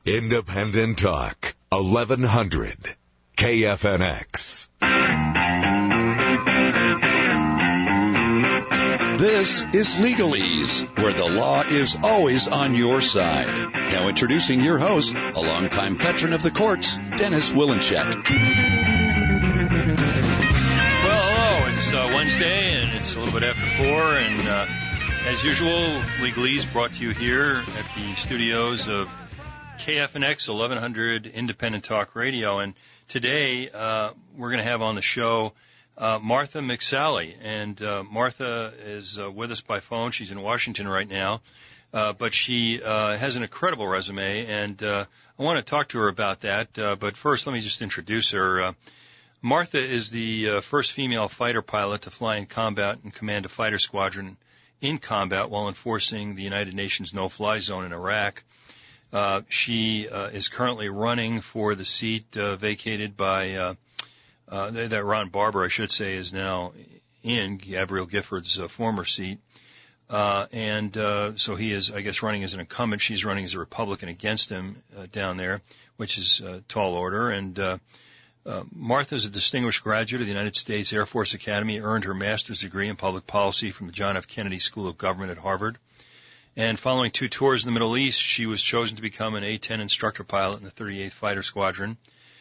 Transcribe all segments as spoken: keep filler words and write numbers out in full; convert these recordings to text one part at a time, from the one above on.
Independent Talk, eleven hundred K F N X. This is Legalese, where the law is always on your side. Now introducing your host, a longtime veteran of the courts, Dennis Willencheck. Well, hello. It's uh, Wednesday, and it's a little bit after four, and uh, as usual, Legalese brought to you here at the studios of K F N X, eleven hundred Independent Talk Radio, and today uh, we're going to have on the show Uh, Martha McSally, and uh, Martha is uh, with us by phone. She's in Washington right now, uh, but she uh, has an incredible resume, and uh, I want to talk to her about that. Uh, but first, let me just introduce her. Uh, Martha is the uh, first female fighter pilot to fly in combat and command a fighter squadron in combat while enforcing the United Nations no-fly zone in Iraq. Uh, she uh, is currently running for the seat uh, vacated by uh, Uh, that Ron Barber, I should say, is now in Gabrielle Giffords' uh, former seat. Uh, and uh, so he is, I guess, running as an incumbent. She's running as a Republican against him uh, down there, which is a tall order. And uh, uh, Martha is a distinguished graduate of the United States Air Force Academy, earned her master's degree in public policy from the John F. Kennedy School of Government at Harvard. And following two tours in the Middle East, she was chosen to become an A ten instructor pilot in the thirty-eighth Fighter Squadron.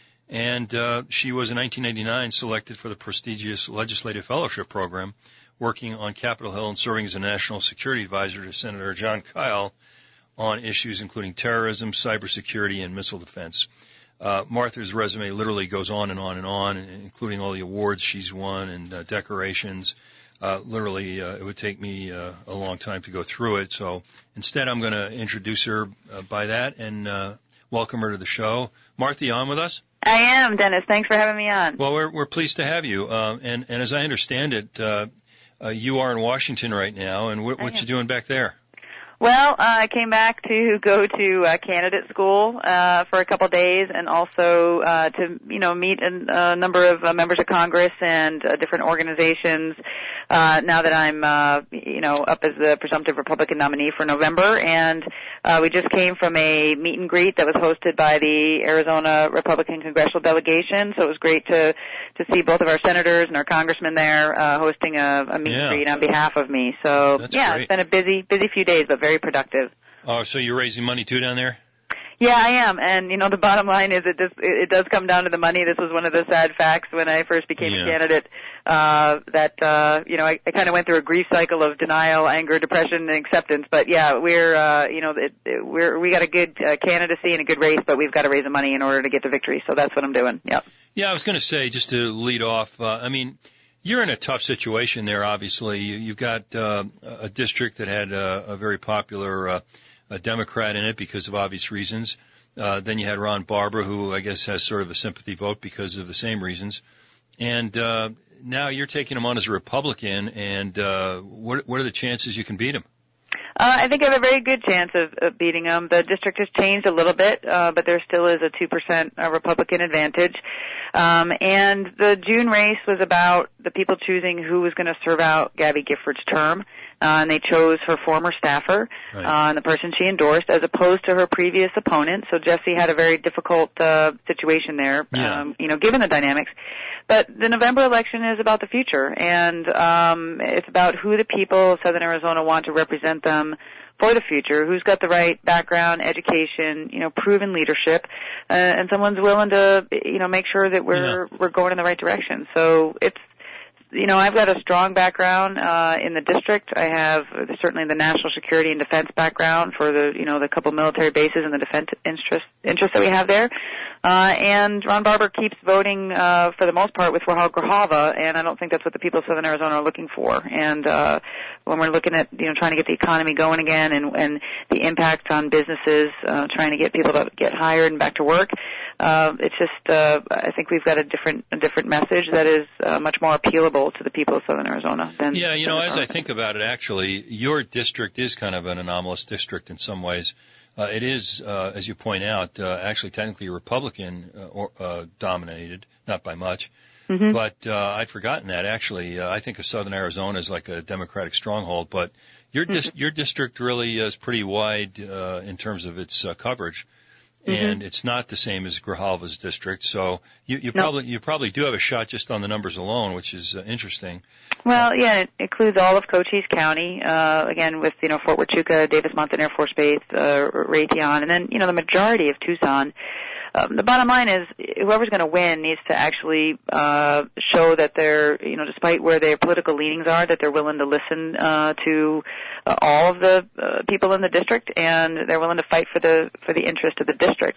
And uh, she was in nineteen ninety-nine selected for the prestigious Legislative Fellowship Program, working on Capitol Hill and serving as a national security advisor to Senator Jon Kyl on issues including terrorism, cybersecurity, and missile defense. Uh, Martha's resume literally goes on and on and on, including all the awards she's won and uh, decorations. Uh, literally, uh, it would take me uh, a long time to go through it. So instead, I'm going to introduce her uh, by that and uh, welcome her to the show. Martha, you on with us? I am, Dennis. Thanks for having me on. Well, we're we're pleased to have you. Uh, and and as I understand it, uh, uh, you are in Washington right now. And what, what you doing back there? Well, uh, I came back to go to uh, candidate school uh, for a couple of days, and also uh, to you know meet a, a number of uh, members of Congress and uh, different organizations. Uh, now that I'm, uh, you know, up as the presumptive Republican nominee for November, and uh, we just came from a meet and greet that was hosted by the Arizona Republican Congressional Delegation. So it was great to to see both of our senators and our congressmen there uh, hosting a, a meet yeah. and greet on behalf of me. So That's yeah, great. It's been a busy, busy few days, but very productive. Oh, so you're raising money too down there? Yeah, I am, and you know the bottom line is it does it does come down to the money. This was one of the sad facts when I first became yeah. a candidate. Uh, that uh, you know I, I kind of went through a grief cycle of denial, anger, depression, and acceptance. But yeah, we're uh, you know it, it, we're we got a good uh, candidacy and a good race, but we've got to raise the money in order to get the victory. So that's what I'm doing. Yep. Yeah, I was going to say just to lead off. Uh, I mean, you're in a tough situation there. Obviously, you, you've got uh, a district that had a, a very popular uh, a Democrat in it because of obvious reasons. Uh, then you had Ron Barber, who I guess has sort of a sympathy vote because of the same reasons. And uh, now you're taking him on as a Republican, and uh, what, what are the chances you can beat him? Uh, I think I have a very good chance of, of beating him. The district has changed a little bit, uh, but there still is a two percent uh, Republican advantage. Um, and the June race was about the people choosing who was going to serve out Gabby Giffords' term. Uh, and they chose her former staffer, right. uh, and the person she endorsed, as opposed to her previous opponent. So Jesse had a very difficult uh, situation there, yeah. um, you know, given the dynamics. But the November election is about the future, and um, it's about who the people of Southern Arizona want to represent them for the future, who's got the right background, education, you know, proven leadership, uh, and someone's willing to, you know, make sure that we're yeah. we're going in the right direction. So it's You know, I've got a strong background uh, in the district. I have uh, certainly the national security and defense background for the, you know, the couple military bases and the defense interest interest that we have there. Uh, and Ron Barber keeps voting uh, for the most part with Rahul Grahava, and I don't think that's what the people of Southern Arizona are looking for. And uh, when we're looking at, you know, trying to get the economy going again and, and the impact on businesses, uh, trying to get people to get hired and back to work, uh, it's just uh, I think we've got a different a different message that is uh, much more appealable to the people of Southern Arizona than yeah, you know, as Arizona. I think about it, actually, your district is kind of an anomalous district in some ways. Uh, it is, uh, as you point out, uh, actually technically Republican uh, or, uh, dominated, not by much. Mm-hmm. But uh, I'd forgotten that. Actually, uh, I think of Southern Arizona as like a Democratic stronghold. But your dis- your district really is pretty wide uh, in terms of its uh, coverage. and mm-hmm. it's not the same as Grijalva's district. So you, you no. probably you probably do have a shot just on the numbers alone, which is uh, interesting. Well, yeah, it includes all of Cochise County, uh, again with, you know, Fort Huachuca, Davis-Monthan Air Force Base, uh, Raytheon, and then, you know, the majority of Tucson. Um, the bottom line is whoever's going to win needs to actually uh, show that they're, you know, despite where their political leanings are, that they're willing to listen uh, to uh, all of the uh, people in the district, and they're willing to fight for the for the interest of the district.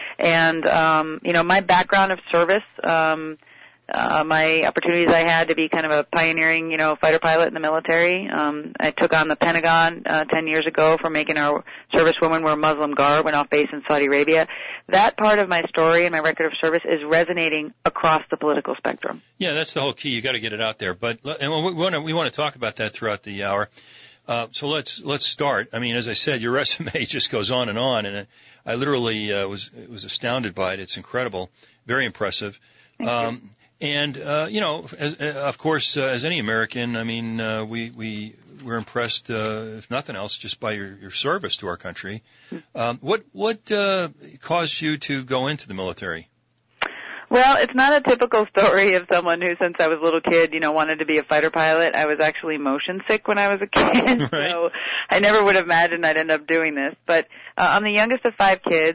And um, you know, my background of service, um, uh, my opportunities I had to be kind of a pioneering, you know, fighter pilot in the military. Um, I took on the Pentagon uh, ten years ago for making our servicewomen wear Muslim garb when off base in Saudi Arabia. That part of my story and my record of service is resonating across the political spectrum. Yeah, that's the whole key. You got to get it out there. But and we want to we want to talk about that throughout the hour. Uh, so let's let's start. I mean, as I said, your resume just goes on and on, and I literally uh, was was astounded by it. It's incredible, very impressive. Thank Um, you. And, uh, you know, as, uh, of course, uh, as any American, I mean, uh, we, we, we're impressed, uh, if nothing else, just by your, your service to our country. Um, what, what, uh, caused you to go into the military? Well, it's not a typical story of someone who, since I was a little kid, you know, wanted to be a fighter pilot. I was actually motion sick when I was a kid, right. So I never would have imagined I'd end up doing this. But uh, I'm the youngest of five kids.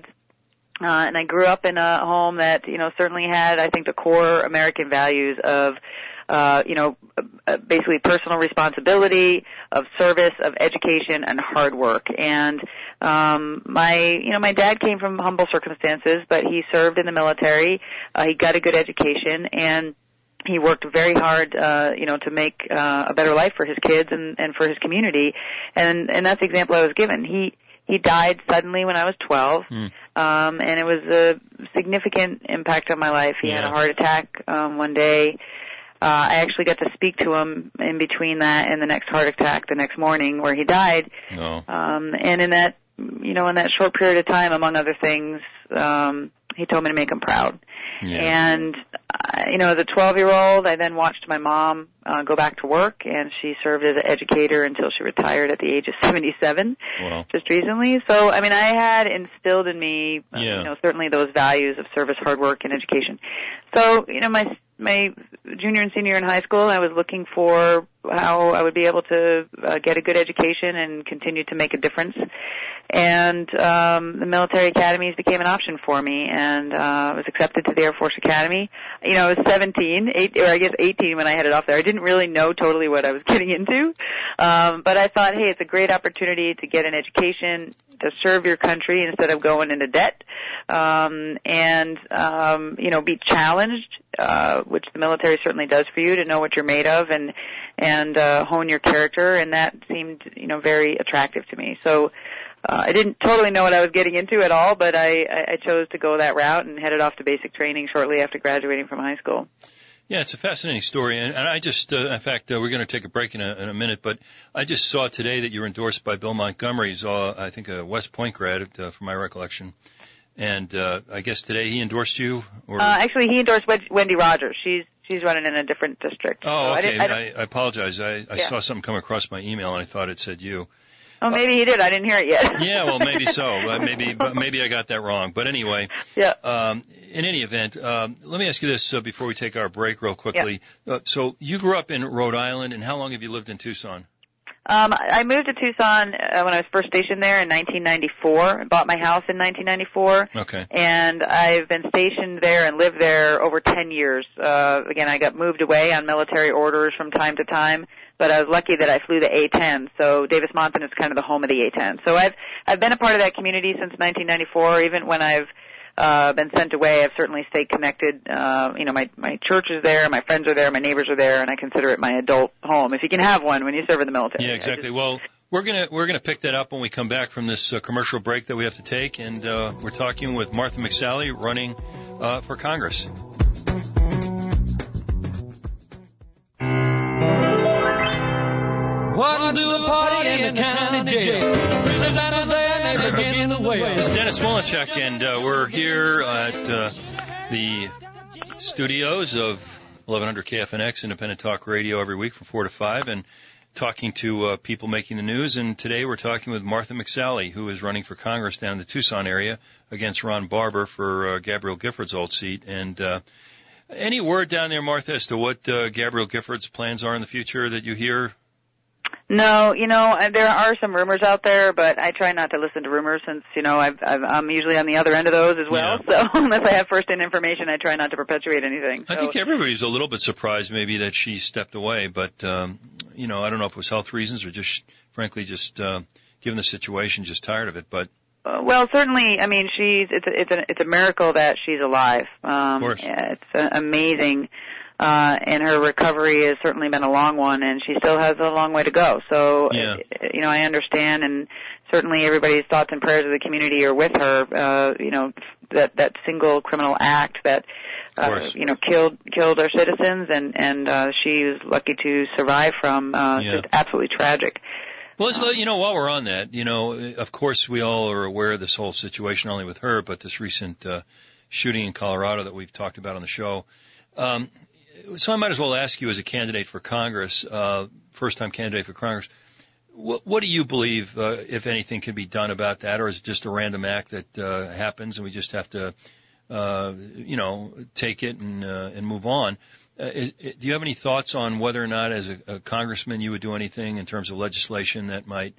Uh, and I grew up in a home that, you know, certainly had, I think, the core American values of, uh, you know, uh, basically personal responsibility, of service, of education, and hard work. And, um, my, you know, my dad came from humble circumstances, but he served in the military. Uh, he got a good education, and he worked very hard, uh, you know, to make, uh, a better life for his kids and, and for his community. And, and that's the example I was given. He, He died suddenly when I was twelve, mm. um, and it was a significant impact on my life. He yeah. had a heart attack um, one day. Uh, I actually got to speak to him in between that and the next heart attack the next morning where he died. Oh. Um, and in that, you know, in that short period of time, among other things, um, he told me to make him proud. Yeah. And, uh, you know, as a twelve-year-old, I then watched my mom uh, go back to work, and she served as an educator until she retired at the age of seventy-seven, wow. just recently. So, I mean, I had instilled in me, uh, yeah. you know, certainly those values of service, hard work, and education. So, you know, my my junior and senior in high school, I was looking for how I would be able to uh, get a good education and continue to make a difference. And um, the military academies became an option for me, and uh, I was accepted to the Air Force Academy. You know, I was seventeen, eight, or I guess eighteen when I headed off there. I didn't really know totally what I was getting into, um, but I thought, hey, it's a great opportunity to get an education, to serve your country instead of going into debt, um, and um, you know, be challenged, uh, which the military certainly does for you, to know what you're made of and and uh, hone your character, and that seemed, you know, very attractive to me. So. Uh, I didn't totally know what I was getting into at all, but I, I chose to go that route and headed off to basic training shortly after graduating from high school. Yeah, it's a fascinating story, and, and I just, uh, in fact, uh, we're going to take a break in a, in a minute, but I just saw today that you're endorsed by Bill Montgomery. He's, uh, I think, a West Point grad, uh, from my recollection, and uh, I guess today he endorsed you? Or? Uh, actually, he endorsed Wendy Rogers. She's she's running in a different district. Oh, so okay. I, I, I, I apologize. I, I yeah. saw something come across my email, and I thought it said you. Oh, maybe he did. I didn't hear it yet. Yeah, well, maybe so. Uh, maybe, but maybe I got that wrong. But anyway, yeah. Um, in any event, um, let me ask you this uh, before we take our break, real quickly. Yeah. Uh, so you grew up in Rhode Island, and how long have you lived in Tucson? Um, I moved to Tucson uh, when I was first stationed there in nineteen ninety-four. I bought my house in nineteen ninety-four. Okay. And I've been stationed there and lived there over ten years. Uh, again, I got moved away on military orders from time to time. But I was lucky that I flew the A ten, so Davis-Monthan is kind of the home of the A ten. So I've I've been a part of that community since nineteen ninety-four. Even when I've uh, been sent away, I've certainly stayed connected. Uh, you know, my my church is there, my friends are there, my neighbors are there, and I consider it my adult home. If you can have one when you serve in the military. Yeah, exactly. Just, well, we're gonna we're gonna pick that up when we come back from this uh, commercial break that we have to take, and uh, we're talking with Martha McSally, running uh, for Congress. What do a party in the county jail? It's Dennis Smolenchek, and uh, we're here at uh, the studios of eleven hundred K F N X Independent Talk Radio every week from four to five, and talking to uh, people making the news. And today we're talking with Martha McSally, who is running for Congress down in the Tucson area against Ron Barber for uh, Gabrielle Gifford's old seat. And uh, any word down there, Martha, as to what uh, Gabrielle Gifford's plans are in the future that you hear? No, you know, there are some rumors out there, but I try not to listen to rumors since, you know, I've, I've, I'm usually on the other end of those as well. Yeah. So unless I have first-hand information, I try not to perpetuate anything. So. I think everybody's a little bit surprised maybe that she stepped away, but, um, you know, I don't know if it was health reasons or just, frankly, just uh, given the situation, just tired of it. But uh, well, certainly, I mean, she's it's a, it's a, it's a miracle that she's alive. Um, of course. It's uh, amazing. Uh, and her recovery has certainly been a long one, and she still has a long way to go. So, yeah. you know, I understand, and certainly everybody's thoughts and prayers of the community are with her. Uh, you know, that that single criminal act that, uh, you know, killed killed our citizens, and and uh, she was lucky to survive from. Uh, yeah. Just absolutely tragic. Well, let's, you know, while we're on that, you know, of course we all are aware of this whole situation, not only with her, but this recent uh, shooting in Colorado that we've talked about on the show. Um, So I might as well ask you as a candidate for Congress, uh, first-time candidate for Congress, what, what do you believe, uh, if anything, can be done about that, or is it just a random act that uh, happens and we just have to, uh, you know, take it and uh, and move on? Uh, is, do you have any thoughts on whether or not, as a, a congressman, you would do anything in terms of legislation that might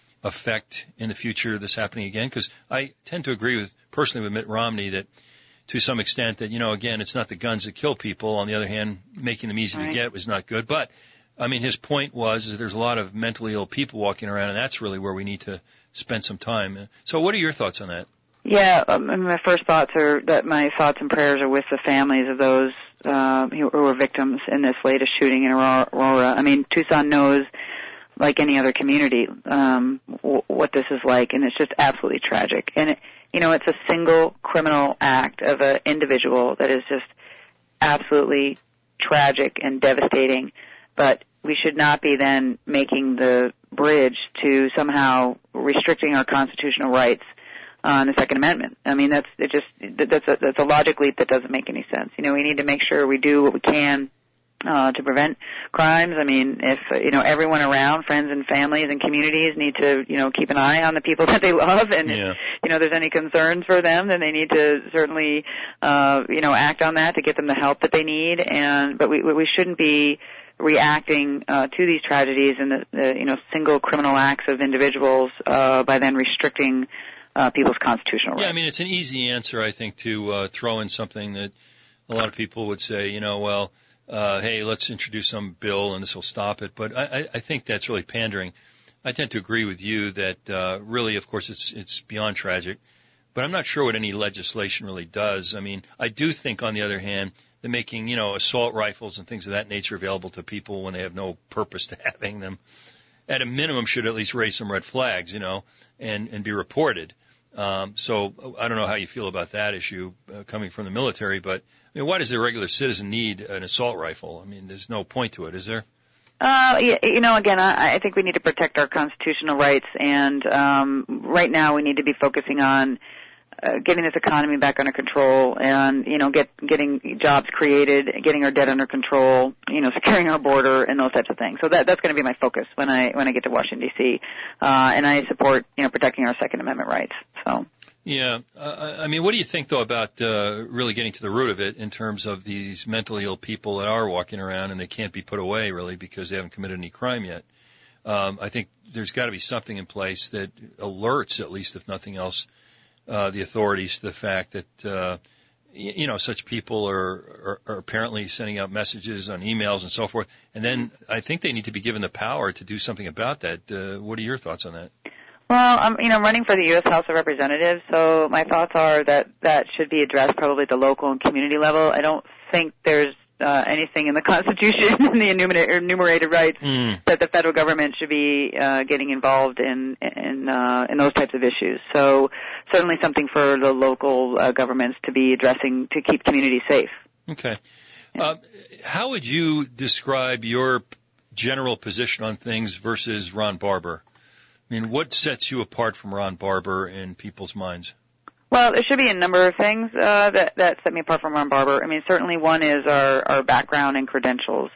affect in the future this happening again? Because I tend to agree with personally with Mitt Romney that, to some extent, that, you know, again, it's not the guns that kill people. On the other hand, making them easy right. to get was not good. But, I mean, his point was is that there's a lot of mentally ill people walking around, and that's really where we need to spend some time. So what are your thoughts on that? Yeah, um, my first thoughts are that my thoughts and prayers are with the families of those uh, who were victims in this latest shooting in Aurora. I mean, Tucson knows, like any other community, um, w- what this is like, and it's just absolutely tragic. And it, you know, it's a single criminal act of an individual that is just absolutely tragic and devastating. But we should not be then making the bridge to somehow restricting our constitutional rights on the Second Amendment. I mean, that's it just that's a, that's a logic leap that doesn't make any sense. You know, we need to make sure we do what we can Uh, to prevent crimes. I mean, if, you know, everyone around, friends and families and communities need to, you know, keep an eye on the people that they love, and, yeah. if, you know, there's any concerns for them, then they need to certainly, uh, you know, act on that to get them the help that they need. And, but we, we shouldn't be reacting, uh, to these tragedies and the, the, you know, single criminal acts of individuals, uh, by then restricting, uh, people's constitutional rights. Yeah, I mean, it's an easy answer, I think, to, uh, throw in something that a lot of people would say, you know, well, Uh, hey, let's introduce some bill and this will stop it. But I, I think that's really pandering. I tend to agree with you that uh, really, of course, it's it's beyond tragic. But I'm not sure what any legislation really does. I mean, I do think, on the other hand, that making, you know, assault rifles and things of that nature available to people when they have no purpose to having them, at a minimum, should at least raise some red flags, you know, and, and be reported. Um, so I don't know how you feel about that issue uh, coming from the military, but I mean, why does the regular citizen need an assault rifle? I mean, there's no point to it, is there? Uh, yeah, you know, again, I, I think we need to protect our constitutional rights, and um, right now we need to be focusing on uh, getting this economy back under control, and you know, get getting jobs created, getting our debt under control, you know, securing our border, and those types of things. So that that's going to be my focus when I when I get to Washington D C, uh, and I support, you know, protecting our Second Amendment rights. So. Yeah. Uh, I mean, what do you think, though, about uh, really getting to the root of it in terms of these mentally ill people that are walking around and they can't be put away, really, because they haven't committed any crime yet? Um, I think there's got to be something in place that alerts, at least if nothing else, uh, the authorities to the fact that, uh, y- you know, such people are, are, are apparently sending out messages on emails and so forth. And then I think they need to be given the power to do something about that. Uh, what are your thoughts on that? Well, I'm, you know, running for the U S House of Representatives, so my thoughts are that that should be addressed probably at the local and community level. I don't think there's uh, anything in the Constitution and the enumerated, enumerated rights mm. that the federal government should be uh, getting involved in in, uh, in those types of issues. So certainly something for the local uh, governments to be addressing to keep communities safe. Okay. Uh, how would you describe your general position on things versus Ron Barber? I mean, what sets you apart from Ron Barber in people's minds? Well, there should be a number of things uh, that, that set me apart from Ron Barber. I mean, certainly one is our, our background and credentials.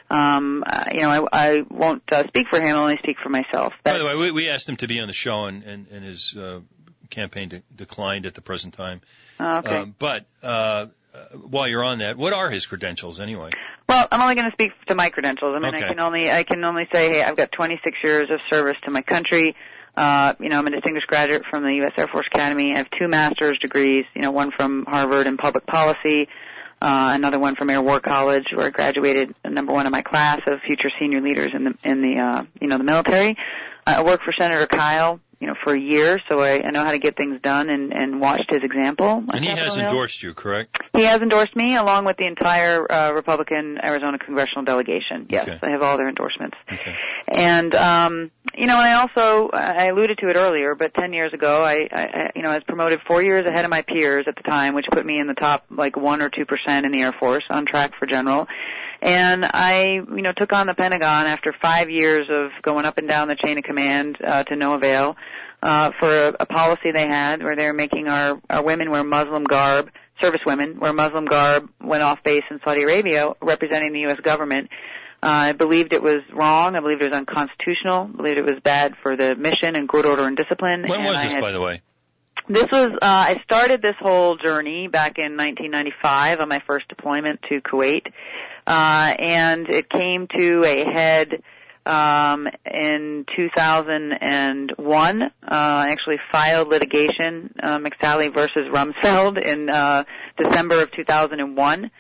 um, uh, you know, I, I won't uh, speak for him, I'll only speak for myself. That, By the way, we, we asked him to be on the show, and, and, and his uh, campaign de- declined at the present time. Oh, okay. Um, but uh, while you're on that, what are his credentials anyway? Well, I'm only going to speak to my credentials. I mean, Okay. I can only I can only say, hey, I've got twenty-six years of service to my country. Uh, you know, I'm a distinguished graduate from the U S Air Force Academy. I have two master's degrees. You know, one from Harvard in public policy, uh, another one from Air War College, where I graduated number one in my class of future senior leaders in the in the uh, you know the military. I worked for Senator Kyle, you know, for a year, so I, I know how to get things done and, and watched his example. And he has Hill. endorsed you, correct? He has endorsed me, along with the entire uh, Republican Arizona congressional delegation. Yes, Okay. I have all their endorsements. Okay. And um, you know, and I also I alluded to it earlier, but ten years ago, I, I you know I was promoted four years ahead of my peers at the time, which put me in the top like one or two percent in the Air Force, on track for general. And I, you know, took on the Pentagon after five years of going up and down the chain of command uh, to no avail uh, for a, a policy they had where they were making our, our women wear Muslim garb, service women wear Muslim garb when off base in Saudi Arabia representing the U S government. Uh, I believed it was wrong. I believed it was unconstitutional. I believed it was bad for the mission and good order and discipline. When and was I this, had, by the way? This was, uh, I started this whole journey back in nineteen ninety-five on my first deployment to Kuwait. Uh, and it came to a head, um, in two thousand one. Uh, I actually filed litigation, uh, McSally versus Rumsfeld in, uh, December of two thousand one.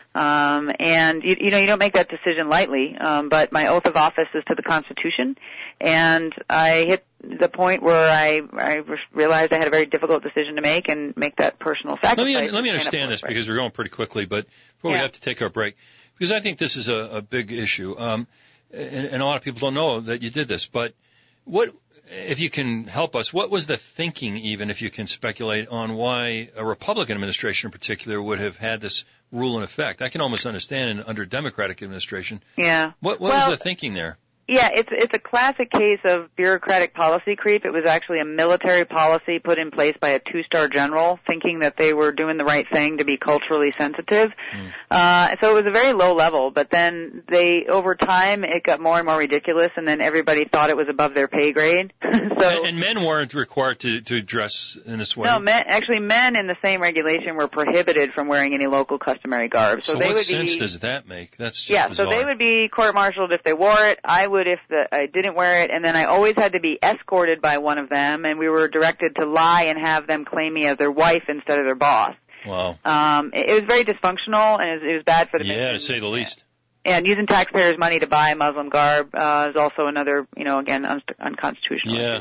Um, and you, you know, you don't make that decision lightly, um, but my oath of office is to the Constitution, and I hit the point where I, I realized I had a very difficult decision to make and make that personal sacrifice. Let me let me and stand understand up for this what's right. because we're going pretty quickly, but before Yeah. we have to take our break, because I think this is a, a big issue, um, and, and a lot of people don't know that you did this. But what, if you can help us, what was the thinking, even if you can speculate, on why a Republican administration in particular would have had this rule in effect? I can almost understand in, under Democratic administration. Yeah. What, what well, was the thinking there? Yeah, it's it's a classic case of bureaucratic policy creep. It was actually a military policy put in place by a two-star general, thinking that they were doing the right thing to be culturally sensitive. Mm. Uh, so it was a very low level, but then they, over time, it got more and more ridiculous, and then everybody thought it was above their pay grade. so and, and men weren't required to to dress in this way. No, men, actually, men in the same regulation were prohibited from wearing any local customary garb. So, so they what would sense be, does that make? That's just yeah. bizarre. So they would be court-martialed if they wore it. I would if the, I didn't wear it, and then I always had to be escorted by one of them, and we were directed to lie and have them claim me as their wife instead of their boss. Wow. Um, it, it was very dysfunctional, and it was, it was bad for the yeah, mission. to say the least. And using taxpayers' money to buy Muslim garb uh, is also another, you know, again, un- unconstitutional. Yeah.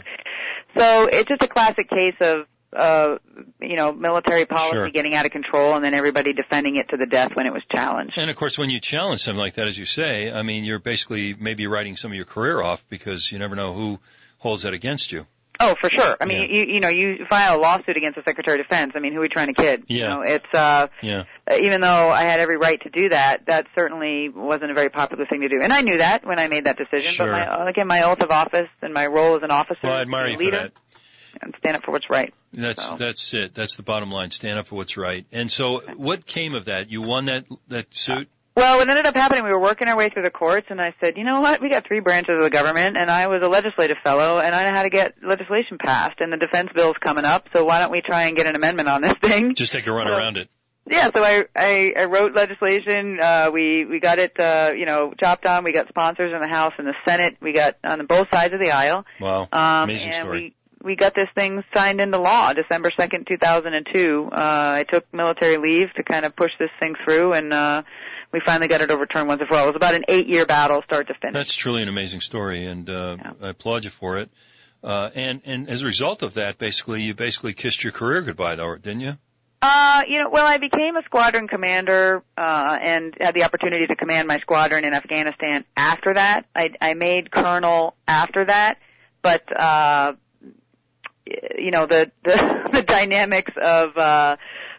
So it's just a classic case of, uh, you know, military policy Sure. getting out of control, and then everybody defending it to the death when it was challenged. And, of course, when you challenge something like that, as you say, I mean, you're basically maybe writing some of your career off because you never know who holds that against you. Oh, for sure. I mean, Yeah. you, you know, you file a lawsuit against the Secretary of Defense. I mean, who are we trying to kid? Yeah. You know, it's, uh, Yeah. even though I had every right to do that, that certainly wasn't a very popular thing to do. And I knew that when I made that decision. Sure. But my, again, my oath of office and my role as an officer, Well, I admire a you leader, for that. and stand up for what's right. That's So. that's it. That's the bottom line. Stand up for what's right. And so, what came of that? You won that that suit. Well, what ended up happening, we were working our way through the courts, and I said, you know what, we got three branches of the government, and I was a legislative fellow, and I know how to get legislation passed, and the defense bill's coming up, so why don't we try and get an amendment on this thing? Just take a run so, around it. Yeah, so I, I, I wrote legislation, uh, we, we got it, uh, you know, chopped on, we got sponsors in the House and the Senate, we got on both sides of the aisle. Wow. Um, Amazing and story. we, we got this thing signed into law December second, two thousand two. Uh, I took military leave to kind of push this thing through, and, uh, we finally got it overturned once and for all. It was about an eight-year battle, start to finish. That's truly an amazing story, and uh, Yeah. I applaud you for it. Uh, and, and as a result of that, basically, you basically kissed your career goodbye, though, didn't you? Uh, you know, well, I became a squadron commander, uh, and had the opportunity to command my squadron in Afghanistan after that. I, I made colonel after that, but, uh, you know, the, the, the dynamics of, uh,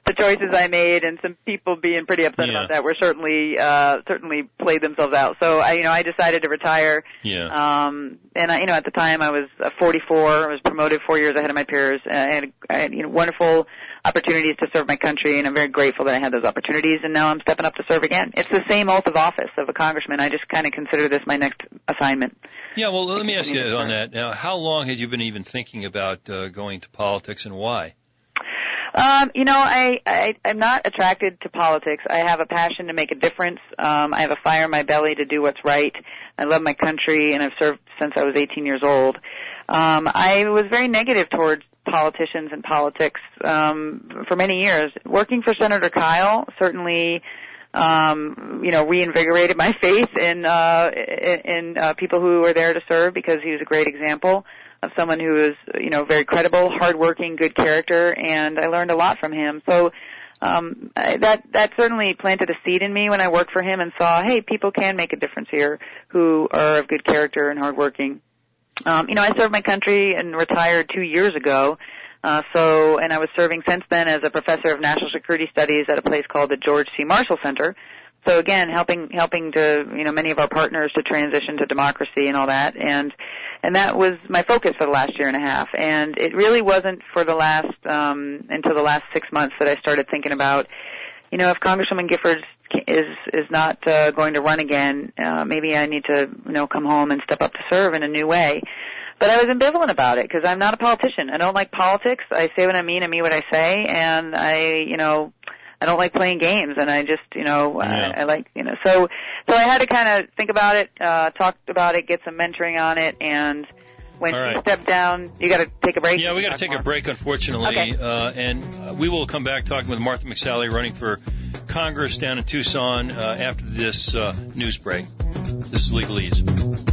the choices I made, and some people being pretty upset Yeah. about that were certainly uh, certainly played themselves out. So I, you know, I decided to retire. Yeah. Um, and I, you know, at the time I was uh, forty-four. I was promoted four years ahead of my peers. Uh, I had, I had you know, wonderful opportunities to serve my country, and I'm very grateful that I had those opportunities. And now I'm stepping up to serve again. It's the same oath of office of a congressman. I just kind of consider this my next assignment. Yeah. Well, let me ask you on that. Now, how long had you been even thinking about uh, going to politics, and why? Um, you know, I, I, I'm not attracted to politics. I have a passion to make a difference. Um, I have a fire in my belly to do what's right. I love my country, and I've served since I was eighteen years old. Um, I was very negative towards politicians and politics um, for many years. Working for Senator Kyle certainly, um, you know, reinvigorated my faith in uh, in, in uh, people who were there to serve, because he was a great example of someone who is, you know, very credible, hardworking, good character, and I learned a lot from him. So um, I, that that certainly planted a seed in me when I worked for him and saw, hey, people can make a difference here who are of good character and hardworking. Um, you know, I served my country and retired two years ago. Uh, so, and I was serving since then as a professor of national security studies at a place called the George C. Marshall Center. So again, helping helping to, you know, many of our partners to transition to democracy and all that, and and that was my focus for the last year and a half. And it really wasn't for the last um, until the last six months that I started thinking about, you know, if Congresswoman Giffords is is not uh, going to run again, uh, maybe I need to, you know, come home and step up to serve in a new way. But I was ambivalent about it because I'm not a politician. I don't like politics. I say what I mean, I mean what I say, and I, you know, I don't like playing games, and I just, you know, Yeah. I, I like, you know, so so I had to kind of think about it, uh, talk about it, get some mentoring on it, and when All right. you step down, you got to take a break. Yeah, we got to take a break, unfortunately, Okay. uh, and uh, we will come back talking with Martha McSally, running for Congress down in Tucson uh, after this uh, news break. This is Legalese.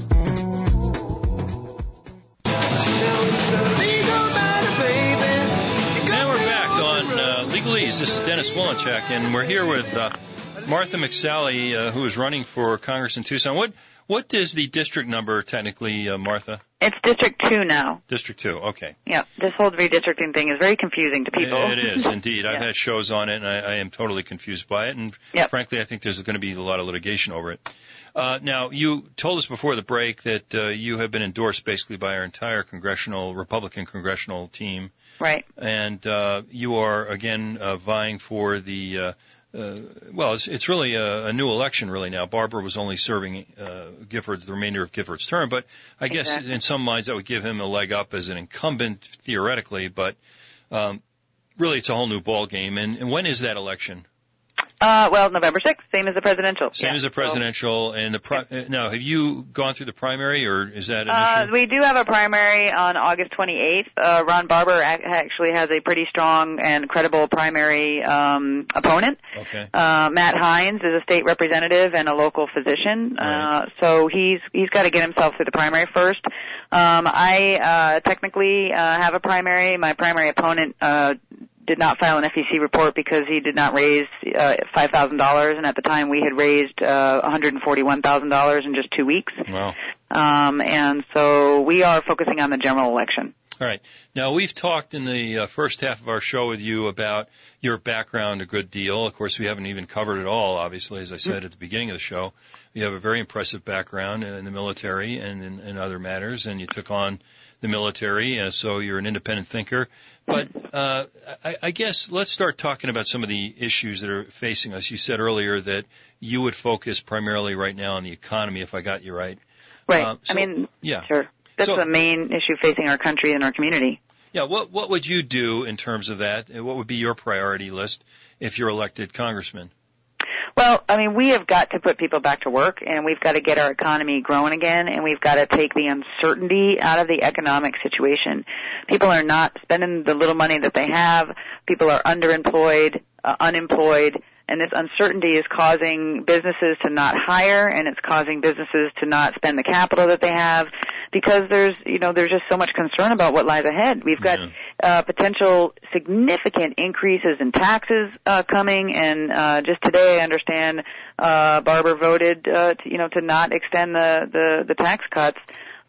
And we're back on uh, Legalese. This is Dennis Wolinchak, and we're here with uh, Martha McSally, uh, who is running for Congress in Tucson. What what is the district number technically, uh, Martha? It's District two now. District two, okay. Yeah, this whole redistricting thing is very confusing to people. It is, indeed. I've Yeah. had shows on it, and I, I am totally confused by it. And Yep. frankly, I think there's going to be a lot of litigation over it. Uh, now, you told us before the break that uh, you have been endorsed basically by our entire congressional, Republican congressional team. Right. And uh, you are, again, uh, vying for the, uh, uh, well, it's, it's really a, a new election really now. Barber was only serving uh, Giffords the remainder of Giffords' term, but I guess Exactly. in some minds that would give him a leg up as an incumbent theoretically, but um, really it's a whole new ball game. And, and when is that election? Uh, well, November sixth, same as the presidential. Same Yeah. as the presidential. And the pri- uh, now, have you gone through the primary, or is that an Uh, issue? we do have a primary on August twenty-eighth. Uh, Ron Barber ac- actually has a pretty strong and credible primary um, opponent. Okay. Uh, Matt Hines is a state representative and a local physician, Right. uh, so he's he's got to get himself through the primary first. Um, I uh, technically uh, have a primary. My primary opponent uh, did not file an F E C report because he did not raise uh, five thousand dollars, and at the time we had raised uh, one hundred forty-one thousand dollars in just two weeks. Wow. Um, and so we are focusing on the general election. All right. Now, we've talked in the uh, first half of our show with you about your background a good deal. Of course, we haven't even covered it all, obviously, as I said at the beginning of the show. You have a very impressive background in the military and in, in other matters, and you took on the military, uh, so you're an independent thinker. But uh, I, I guess let's start talking about some of the issues that are facing us. You said earlier that you would focus primarily right now on the economy, if I got you right. Right. Uh, so- I mean, yeah. sure. That's So- the main issue facing our country and our community. Yeah, what what would you do in terms of that? What would be your priority list if you're elected congressman? Well, I mean, we have got to put people back to work, and we've got to get our economy growing again, and we've got to take the uncertainty out of the economic situation. People are not spending the little money that they have. People are underemployed, uh, unemployed, and this uncertainty is causing businesses to not hire, and it's causing businesses to not spend the capital that they have because there's, you know, there's just so much concern about what lies ahead. We've got Yeah. uh, potential significant increases in taxes uh, coming, and uh, just today I understand uh, Barber voted, uh, to, you know, to not extend the, the, the tax cuts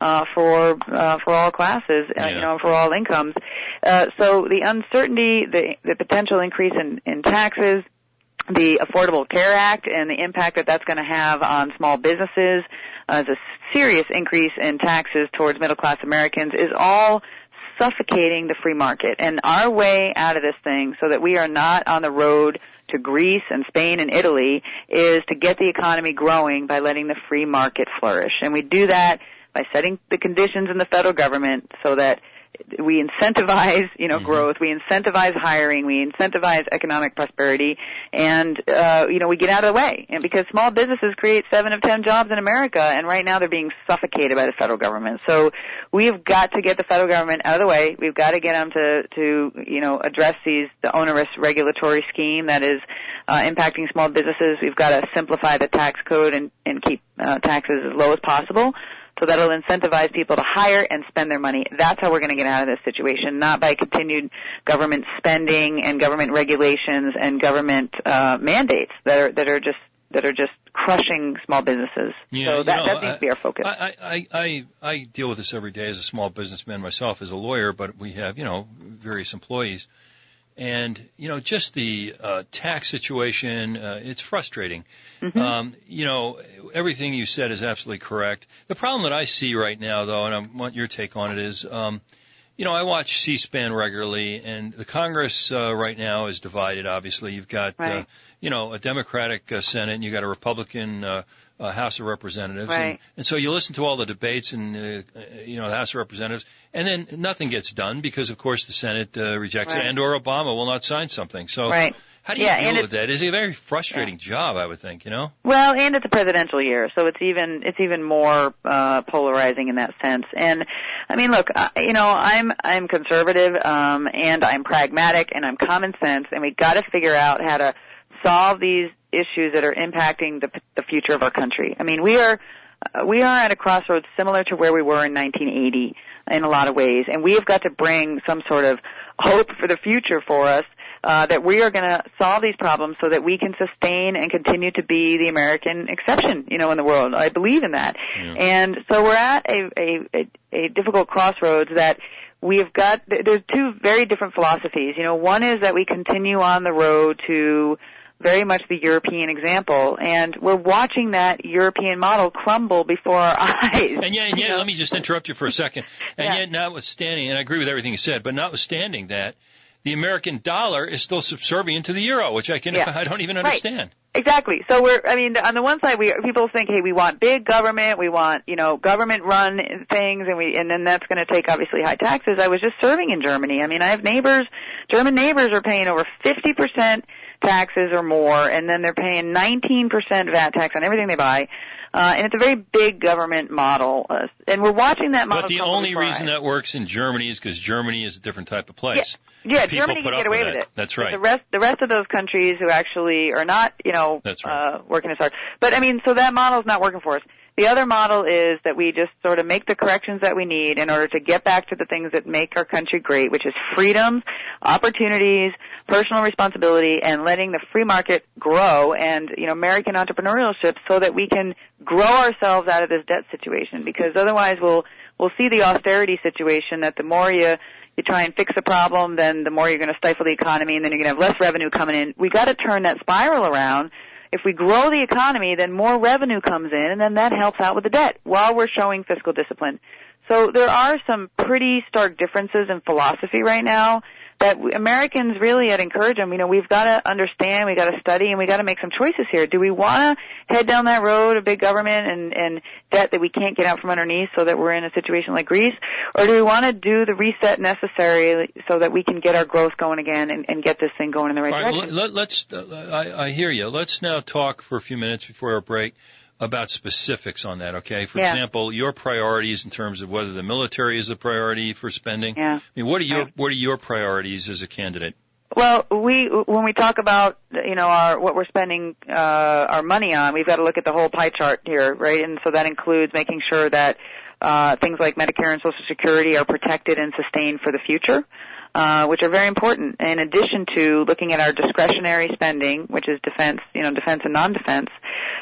uh, for uh, for all classes, uh, yeah. you know, for all incomes. Uh, so the uncertainty, the the potential increase in, in taxes, the Affordable Care Act, and the impact that that's going to have on small businesses, uh, as a serious increase in taxes towards middle class Americans, is all suffocating the free market. And our way out of this thing, so that we are not on the road to Greece and Spain and Italy, is to get the economy growing by letting the free market flourish. And we do that by setting the conditions in the federal government so that we incentivize, you know, mm-hmm. growth, we incentivize hiring, we incentivize economic prosperity, and, uh, you know, we get out of the way. And because small businesses create seven of ten jobs in America, and right now they're being suffocated by the federal government. So we've got to get the federal government out of the way. We've got to get them to, to, you know, address these, the onerous regulatory scheme that is, uh, impacting small businesses. We've got to simplify the tax code and, and keep, uh, taxes as low as possible. So that'll incentivize people to hire and spend their money. That's how we're going to get out of this situation, not by continued government spending and government regulations and government uh, mandates that are that are just that are just crushing small businesses. Yeah, so that, know, that needs I, to be our focus. I, I, I, I deal with this every day as a small businessman myself, as a lawyer, but we have, you know, various employees. And, you know, just the uh, tax situation, uh, it's frustrating. Mm-hmm. Um, you know, everything you said is absolutely correct. The problem that I see right now, though, and I want your take on it, is, um, you know, I watch C-SPAN regularly, and the Congress uh, right now is divided, obviously. You've got, right. uh, you know, a Democratic uh, Senate, and you've got a Republican uh, uh, House of Representatives. Right. And, and so you listen to all the debates in, uh, you know, the House of Representatives, and then nothing gets done because, of course, the Senate uh, rejects right. it, and or Obama will not sign something. So right. how do you yeah, deal with that? It's a very frustrating yeah. job, I would think, you know? Well, and it's a presidential year, so it's even it's even more uh, polarizing in that sense. And I mean, look, uh, you know, I'm I'm conservative, um, and I'm pragmatic, and I'm common sense, and we got to figure out how to solve these issues that are impacting the, the future of our country. I mean, we are uh, we are at a crossroads similar to where we were in nineteen eighty in a lot of ways, and we have got to bring some sort of hope for the future for us. Uh, that we are going to solve these problems so that we can sustain and continue to be the American exception, you know, in the world. I believe in that. Yeah. And so we're at a, a, a, a difficult crossroads that we've got, there's two very different philosophies. You know, one is that we continue on the road to very much the European example, and we're watching that European model crumble before our eyes. And yet, and yet you know? let me just interrupt you for a second. And yeah. yet, notwithstanding, and I agree with everything you said, but notwithstanding that, the American dollar is still subservient to the euro, which I can, yeah. I don't even understand. Right. Exactly. So we're, I mean, on the one side, we people think, hey, we want big government, we want, you know, government-run things, and we, and then that's going to take obviously high taxes. I was just serving in Germany. I mean, I have neighbors, German neighbors are paying over fifty percent taxes or more, and then they're paying nineteen percent V A T tax on everything they buy. Uh, and it's a very big government model, uh, and we're watching that model. But the only reason that works in Germany is because Germany is a different type of place. Yeah, yeah People Germany put can up get away with, with that. it. That's right. But the rest, the rest of those countries who actually are not, you know, That's right. uh, working as hard. But I mean, so that model is not working for us. The other model is that we just sort of make the corrections that we need in order to get back to the things that make our country great, which is freedoms, opportunities, personal responsibility, and letting the free market grow, and, you know, American entrepreneurship, so that we can grow ourselves out of this debt situation. Because otherwise we'll we'll see the austerity situation, that the more you you try and fix a problem, then the more you're going to stifle the economy, and then you're going to have less revenue coming in. We got to turn that spiral around. If we grow the economy, then more revenue comes in, and then that helps out with the debt while we're showing fiscal discipline. So there are some pretty stark differences in philosophy right now that Americans really, I'd encourage them, you know, we've got to understand, we've got to study, and we've got to make some choices here. Do we want to head down that road of big government and, and debt that we can't get out from underneath so that we're in a situation like Greece? Or do we want to do the reset necessary so that we can get our growth going again and, and get this thing going in the right All right, direction? Let, let's, uh, I, I hear you. Let's now talk for a few minutes before our break about specifics on that, okay? For yeah. example, your priorities in terms of whether the military is a priority for spending. Yeah. I mean, what are your right. what are your priorities as a candidate? Well, we when we talk about, you know, our what we're spending uh our money on, we've got to look at the whole pie chart here, right? And so that includes making sure that uh things like Medicare and Social Security are protected and sustained for the future. Uh, which are very important, in addition to looking at our discretionary spending, which is defense, you know, defense and non-defense,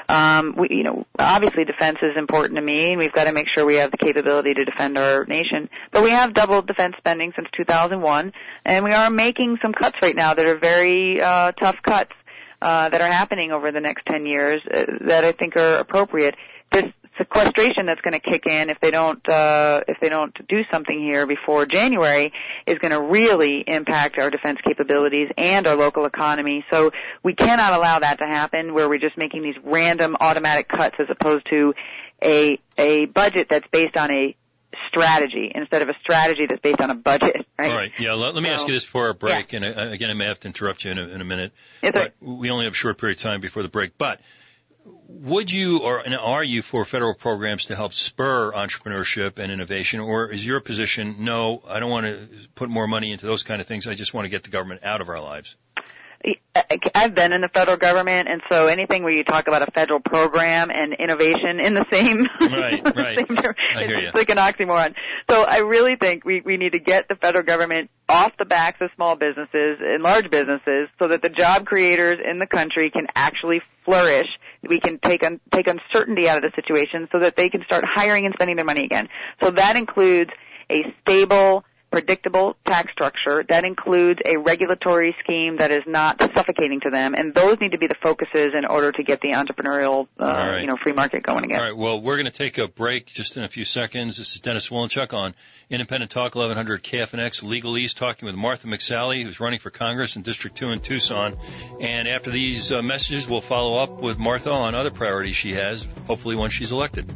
um, we, you know, obviously defense is important to me, and we've got to make sure we have the capability to defend our nation. But we have doubled defense spending since two thousand one, and we are making some cuts right now that are very uh, tough cuts uh, that are happening over the next ten years uh, that I think are appropriate. This sequestration that's going to kick in if they don't uh, if they don't do something here before January is going to really impact our defense capabilities and our local economy. So we cannot allow that to happen where we're just making these random automatic cuts as opposed to a a budget that's based on a strategy instead of a strategy that's based on a budget. Right? All right. Yeah. Let, let me so, ask you this before our break, yeah. and uh, again, I may have to interrupt you in a, in a minute. It's but right. We only have a short period of time before the break, but. Would you or are you for federal programs to help spur entrepreneurship and innovation, or is your position, no, I don't want to put more money into those kind of things, I just want to get the government out of our lives? I've been in the federal government, and so anything where you talk about a federal program and innovation in the same, right, right. same term, I hear it's you. like an oxymoron. So I really think we, we need to get the federal government off the backs of small businesses and large businesses so that the job creators in the country can actually flourish. We can take un, take uncertainty out of the situation so that they can start hiring and spending their money again. So that includes a stable, predictable tax structure. That includes a regulatory scheme that is not suffocating to them, and those need to be the focuses in order to get the entrepreneurial, uh, right. you know, free market going again. All right. Well, we're going to take a break just in a few seconds. This is Dennis Wilenchuk on Independent Talk, eleven hundred K F N X Legalese, talking with Martha McSally, who's running for Congress in District two in Tucson. And after these uh, messages, we'll follow up with Martha on other priorities she has, hopefully once she's elected.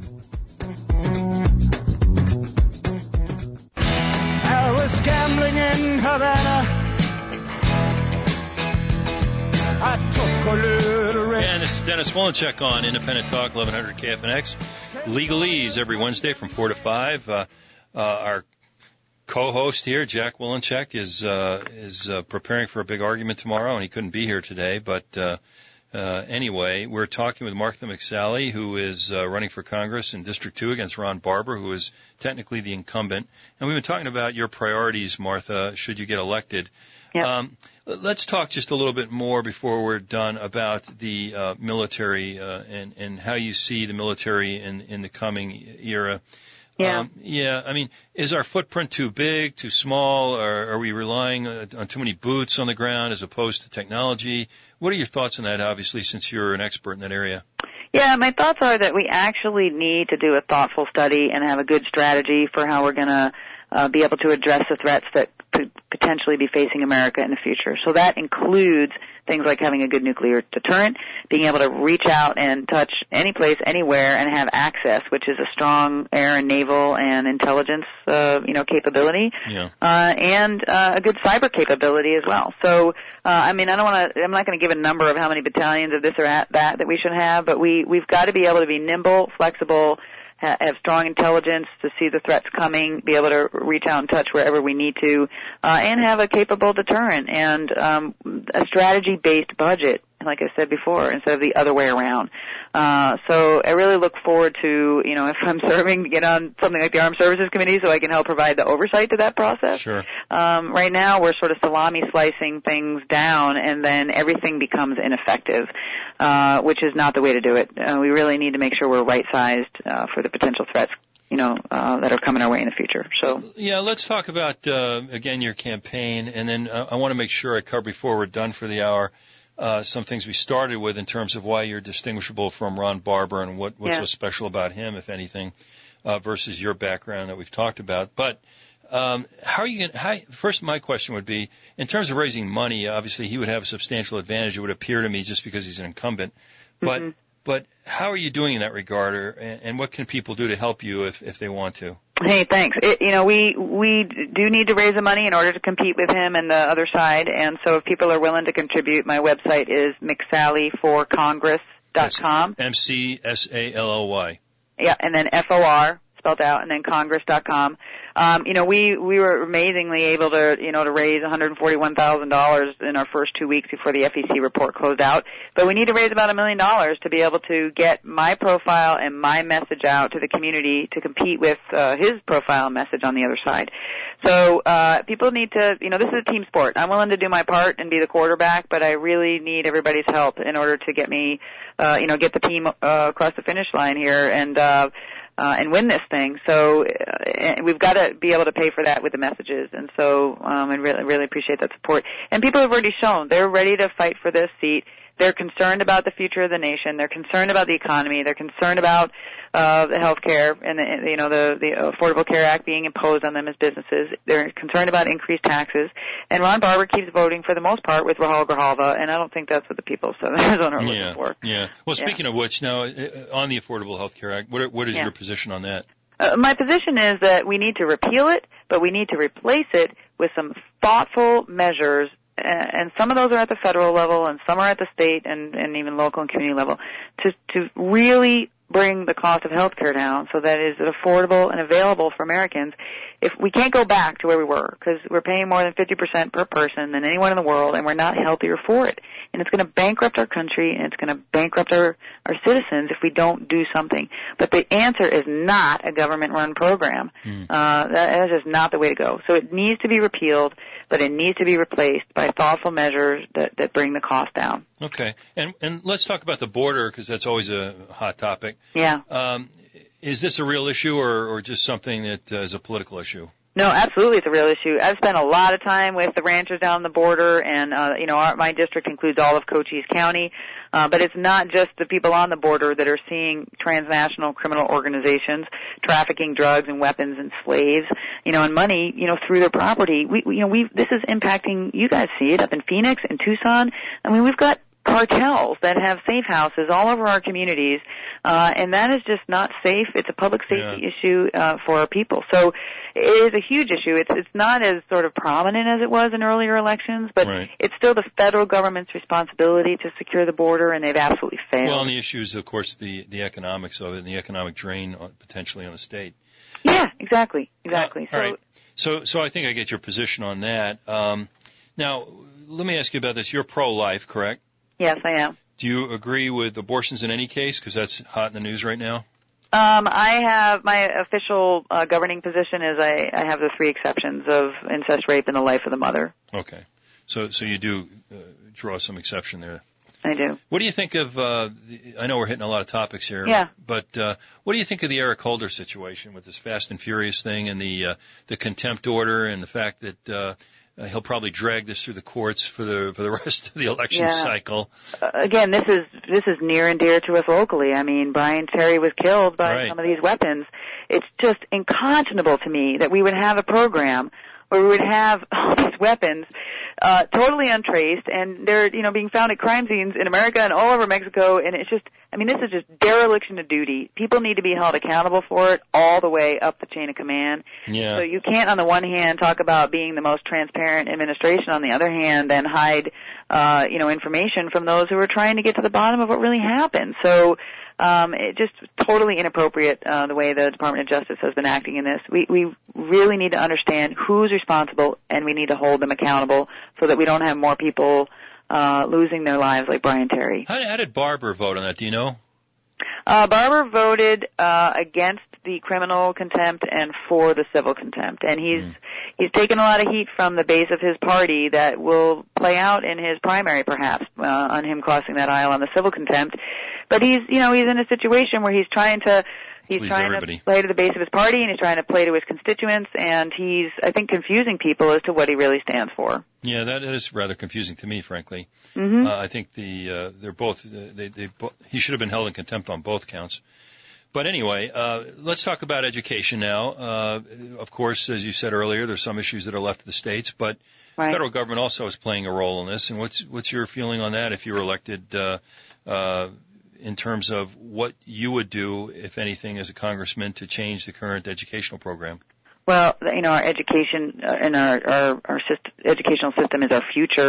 I was gambling in Havana. I took a little risk. And this is Dennis Wilenchuk on Independent Talk, eleven hundred K F N X. Legalese every Wednesday from four to five. Uh, uh, our co-host here, Jack Wilenchuk, is uh, is uh, preparing for a big argument tomorrow, and he couldn't be here today. But uh, uh, anyway, we're talking with Martha McSally, who is uh, running for Congress in District two against Ron Barber, who is technically the incumbent. And we've been talking about your priorities, Martha, should you get elected. Yep. Um, let's talk just a little bit more before we're done about the uh, military uh, and, and how you see the military in, in the coming era. Yeah. Um, yeah, I mean, is our footprint too big, too small, or are we relying uh, on too many boots on the ground as opposed to technology? What are your thoughts on that, obviously, since you're an expert in that area? Yeah, my thoughts are that we actually need to do a thoughtful study and have a good strategy for how we're going to uh, be able to address the threats that could potentially be facing America in the future. So that includes things like having a good nuclear deterrent, being able to reach out and touch any place, anywhere, and have access, which is a strong air and naval and intelligence, uh, you know, capability, yeah. uh, and uh, a good cyber capability as well. So, uh, I mean, I don't want to. I'm not going to give a number of how many battalions of this or that that we should have, but we we've got to be able to be nimble, flexible, have strong intelligence to see the threats coming, be able to reach out and touch wherever we need to, uh, and have a capable deterrent and um, a strategy-based budget, like I said before, instead of the other way around. Uh, so I really look forward to, you know, if I'm serving, to get on something like the Armed Services Committee so I can help provide the oversight to that process. Sure. Um, right now we're sort of salami slicing things down and then everything becomes ineffective, uh, which is not the way to do it. Uh, we really need to make sure we're right-sized uh, for the potential threats, you know, uh, that are coming our way in the future. So yeah, let's talk about, uh, again, your campaign, and then uh, I want to make sure I cover before we're done for the hour Uh, some things we started with in terms of why you're distinguishable from Ron Barber and what, what's yeah. so special about him, if anything, uh, versus your background that we've talked about. But um, how are you going to, first my question would be, in terms of raising money, obviously he would have a substantial advantage, it would appear to me, just because he's an incumbent. But mm-hmm. but how are you doing in that regard, or, and, and what can people do to help you if, if they want to? Hey, thanks. It, you know, we we do need to raise the money in order to compete with him and the other side, and so if people are willing to contribute, my website is mcsally for congress dot com. M C S A L L Y. Yeah, and then F O R spelled out, and then congress dot com. um, you know, we, we were amazingly able to, you know, to raise one hundred forty-one thousand dollars in our first two weeks before the F E C report closed out. But we need to raise about a million dollars to be able to get my profile and my message out to the community to compete with uh, his profile and message on the other side. So uh, people need to, you know, this is a team sport. I'm willing to do my part and be the quarterback, but I really need everybody's help in order to get me, uh, you know, get the team uh, across the finish line here and uh, uh, and win this thing. So uh, we've got to be able to pay for that with the messages. And so um, I really, really appreciate that support. And people have already shown they're ready to fight for this seat. They're concerned about the future of the nation. They're concerned about the economy. They're concerned about uh, the health care and, the, you know, the, the Affordable Care Act being imposed on them as businesses. They're concerned about increased taxes. And Ron Barber keeps voting for the most part with Rahul Grijalva, and I don't think that's what the people of Southern Arizona are yeah, looking for. Yeah. Well, speaking yeah. of which, now, on the Affordable Health Care Act, what, what is yeah. your position on that? Uh, my position is that we need to repeal it, but we need to replace it with some thoughtful measures, and some of those are at the federal level and some are at the state and, and even local and community level, to, to really bring the cost of health care down so that it is affordable and available for Americans. If we can't go back to where we were, because we're paying more than fifty percent per person than anyone in the world, and we're not healthier for it. And it's going to bankrupt our country, and it's going to bankrupt our, our citizens if we don't do something. But the answer is not a government-run program. Mm. Uh, that, that is just not the way to go. So it needs to be repealed, but it needs to be replaced by thoughtful measures that, that bring the cost down. Okay. And, and let's talk about the border, because that's always a hot topic. Yeah. Um, is this a real issue or, or just something that uh, is a political issue? No, absolutely, it's a real issue. I've spent a lot of time with the ranchers down the border, and uh, you know, our, my district includes all of Cochise County. Uh, but it's not just the people on the border that are seeing transnational criminal organizations trafficking drugs and weapons and slaves, you know, and money, you know, through their property. We, you know, we this is impacting. You guys see it up in Phoenix and Tucson. I mean, we've got cartels that have safe houses all over our communities, uh, and that is just not safe. It's a public safety yeah. issue uh, for our people. So it is a huge issue. It's it's not as sort of prominent as it was in earlier elections, but right. it's still the federal government's responsibility to secure the border, and they've absolutely failed. Well, and the issue is, of course, the, the economics of it and the economic drain on, potentially on the state. Yeah, exactly, exactly. Uh, so, all right. So, so I think I get your position on that. Um, now, let me ask you about this. You're pro-life, correct? Yes, I am. Do you agree with abortions in any case? Because that's hot in the news right now. Um, I have my official uh, governing position is I, I have the three exceptions of incest, rape, and the life of the mother. Okay, so so you do uh, draw some exception there. I do. What do you think of? Uh, the, I know we're hitting a lot of topics here. Yeah. But uh, what do you think of the Eric Holder situation with this Fast and Furious thing and the uh, the contempt order and the fact that uh, Uh, he'll probably drag this through the courts for the for the rest of the election yeah. cycle. Uh, again, this is this is near and dear to us locally. I mean, Brian Terry was killed by right. some of these weapons. It's just unconscionable to me that we would have a program where we would have all these weapons uh, totally untraced, and they're you know being found at crime scenes in America and all over Mexico. And it's just, I mean, this is just dereliction of duty. People need to be held accountable for it all the way up the chain of command. Yeah. So you can't, on the one hand, talk about being the most transparent administration, on the other hand, then hide, uh, you know, information from those who are trying to get to the bottom of what really happened. So, um, it just totally inappropriate, uh, the way the Department of Justice has been acting in this. We, we really need to understand who's responsible, and we need to hold them accountable so that we don't have more people uh, losing their lives like Brian Terry. How, how did Barber vote on that? Do you know? Uh, Barber voted uh, against the criminal contempt and for the civil contempt, and he's mm. he's taken a lot of heat from the base of his party that will play out in his primary, perhaps, uh, on him crossing that aisle on the civil contempt. But he's, you know, he's in a situation where he's trying to. He's Please trying everybody. to play to the base of his party, and he's trying to play to his constituents, and he's, I think, confusing people as to what he really stands for. Yeah, that is rather confusing to me, frankly. Mm-hmm. Uh, I think the uh, they're both uh, they they bo- he should have been held in contempt on both counts. But anyway, uh, let's talk about education now. Uh, of course, as you said earlier, there's some issues that are left to the states, but right. the federal government also is playing a role in this. And what's what's your feeling on that? If you were elected, uh, uh, in terms of what you would do, if anything, as a congressman to change the current educational program? Well, you know, our education uh, and our, our, our system, educational system is our future.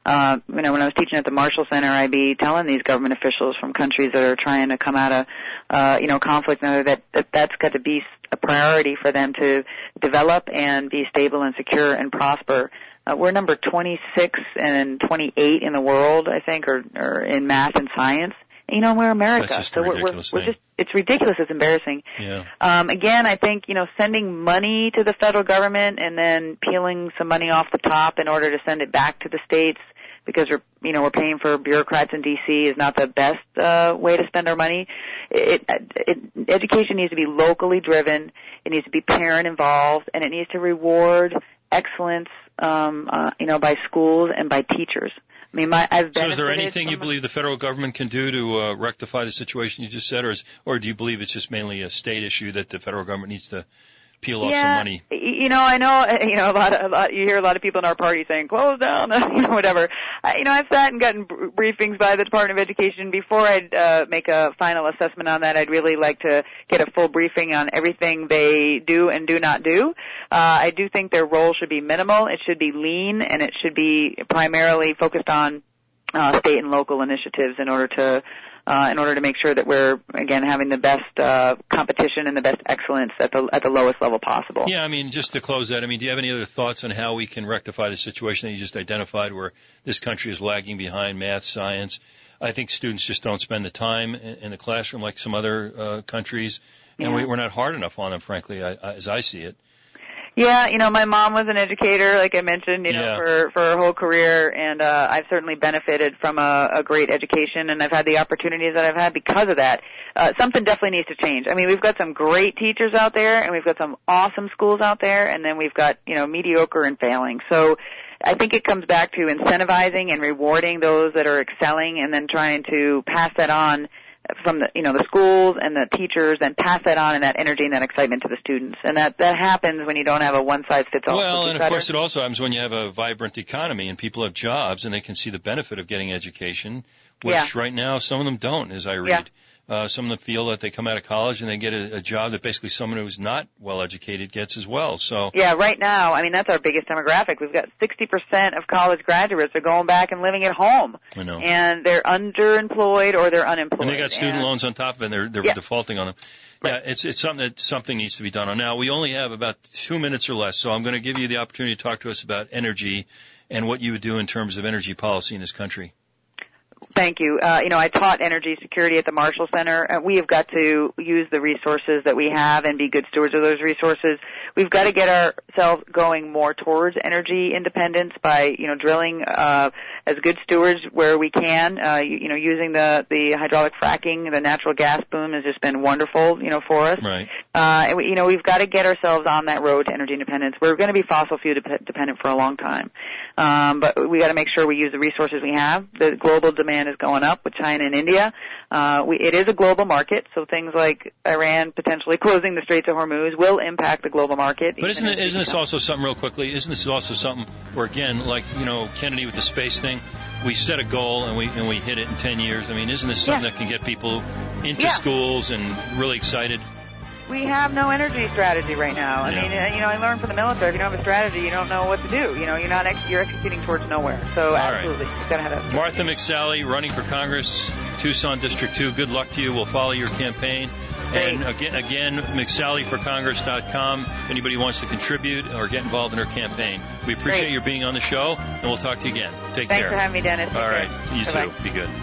uh, you know, when I was teaching at the Marshall Center, I'd be telling these government officials from countries that are trying to come out of, uh, you know, conflict that, that that's got to be a priority for them to develop and be stable and secure and prosper. Uh, we're number twenty-six and twenty-eight in the world, I think, or, or in math and science. You know, we're America, That's just so a we're, we're, ridiculous we're thing. just, it's ridiculous, it's embarrassing. Yeah. Um, again, I think, you know, sending money to the federal government and then peeling some money off the top in order to send it back to the states because we're, you know, we're paying for bureaucrats in D C is not the best, uh, way to spend our money. It, it, education needs to be locally driven, it needs to be parent involved, and it needs to reward excellence, um, uh, you know, by schools and by teachers. I mean, my, I've so is there anything you from, believe the federal government can do to uh, rectify the situation you just said, or is, or do you believe it's just mainly a state issue that the federal government needs to peel off yeah, some money? You know, I know, you know, a lot, of, a lot, you hear a lot of people in our party saying, close down, you know, whatever. I, you know, I've sat and gotten briefings by the Department of Education. Before I'd uh, make a final assessment on that, I'd really like to get a full briefing on everything they do and do not do. Uh, I do think their role should be minimal. It should be lean, and it should be primarily focused on uh, state and local initiatives in order to Uh, in order to make sure that we're, again, having the best uh, competition and the best excellence at the at the lowest level possible. Yeah, I mean, just to close that, I mean, do you have any other thoughts on how we can rectify the situation that you just identified where this country is lagging behind math, science? I think students just don't spend the time in, in the classroom like some other uh, countries, and yeah. we, we're not hard enough on them, frankly, I, I, as I see it. Yeah, you know, my mom was an educator, like I mentioned, you know, yeah. for, for her whole career, and uh, I've certainly benefited from a, a great education, and I've had the opportunities that I've had because of that. Uh, something definitely needs to change. I mean, we've got some great teachers out there, and we've got some awesome schools out there, and then we've got, you know, mediocre and failing. So I think it comes back to incentivizing and rewarding those that are excelling and then trying to pass that on from the, you know, the schools and the teachers, and pass that on and that energy and that excitement to the students. And that, that happens when you don't have a one-size-fits-all. Well, and of course it also happens when you have a vibrant economy and people have jobs and they can see the benefit of getting education, which yeah. right now some of them don't, as I read. Yeah. Uh, some of them feel that they come out of college and they get a, a job that basically someone who's not well educated gets as well. So yeah, right now, I mean, that's our biggest demographic. We've got sixty percent of college graduates are going back and living at home. I know. And they're underemployed or they're unemployed. And they got student and, loans on top of it, and they're they're yeah. defaulting on them. Right. Yeah, it's it's something that something needs to be done on. Now, we only have about two minutes or less, so I'm going to give you the opportunity to talk to us about energy and what you would do in terms of energy policy in this country. Thank you. Uh, you know, I taught energy security at the Marshall Center. Uh, we have got to use the resources that we have and be good stewards of those resources. We've got to get ourselves going more towards energy independence by, you know, drilling uh, as good stewards where we can. Uh, you, you know, using the the hydraulic fracking, the natural gas boom has just been wonderful, you know, for us. Right. Uh, and we, you know, we've got to get ourselves on that road to energy independence. We're going to be fossil fuel de- dependent for a long time, um, but we got to make sure we use the resources we have. The global demand is going up with China and India. Uh, we, it is a global market, so things like Iran potentially closing the Straits of Hormuz will impact the global market. But isn't it, isn't this also something, real quickly, isn't this also something where, again, like, you know, Kennedy with the space thing, we set a goal and we and we hit it in ten years. I mean, isn't this something yeah. that can get people into yeah. schools and really excited? We have no energy strategy right now. I yeah. mean, uh, you know, I learned from the military, if you don't have a strategy, you don't know what to do. You know, you're not ex- you're executing towards nowhere. So All absolutely, right. you've got to have that. Martha McSally, running for Congress, Tucson District two. Good luck to you. We'll follow your campaign. Great. And again, again, McSally for Congress dot com. If anybody wants to contribute or get involved in her campaign. We appreciate Great. your being on the show, and we'll talk to you again. Take Thanks care. for having me, Dennis. Take All right. care. You Bye-bye. too. Be good.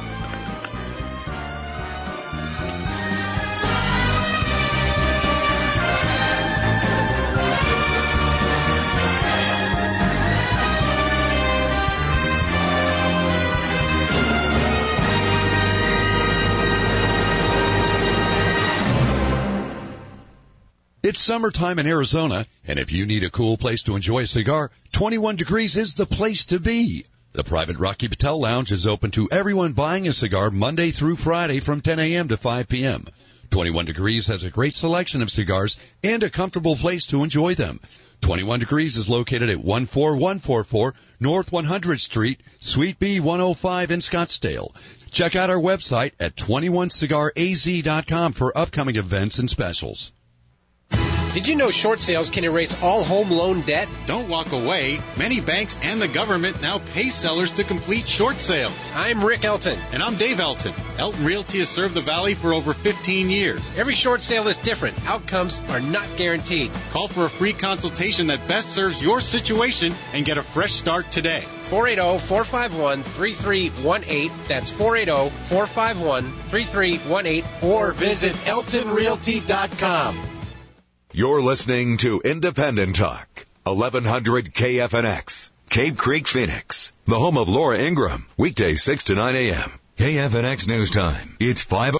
It's summertime in Arizona, and if you need a cool place to enjoy a cigar, twenty-one Degrees is the place to be. The private Rocky Patel Lounge is open to everyone buying a cigar Monday through Friday from ten a.m. to five p.m. twenty-one Degrees has a great selection of cigars and a comfortable place to enjoy them. twenty-one Degrees is located at one four one four four North one hundredth Street, Suite B one oh five in Scottsdale. Check out our website at twenty-one cigar a z dot com for upcoming events and specials. Did you know short sales can erase all home loan debt? Don't walk away. Many banks and the government now pay sellers to complete short sales. I'm Rick Elton. And I'm Dave Elton. Elton Realty has served the Valley for over fifteen years. Every short sale is different. Outcomes are not guaranteed. Call for a free consultation that best serves your situation and get a fresh start today. four eight zero, four five one, three three one eight. That's four eight zero, four five one, three three one eight. Or visit elton realty dot com. You're listening to Independent Talk, eleven hundred K F N X, Cave Creek, Phoenix, the home of Laura Ingraham, weekdays six to nine a.m. K F N X News Time. It's five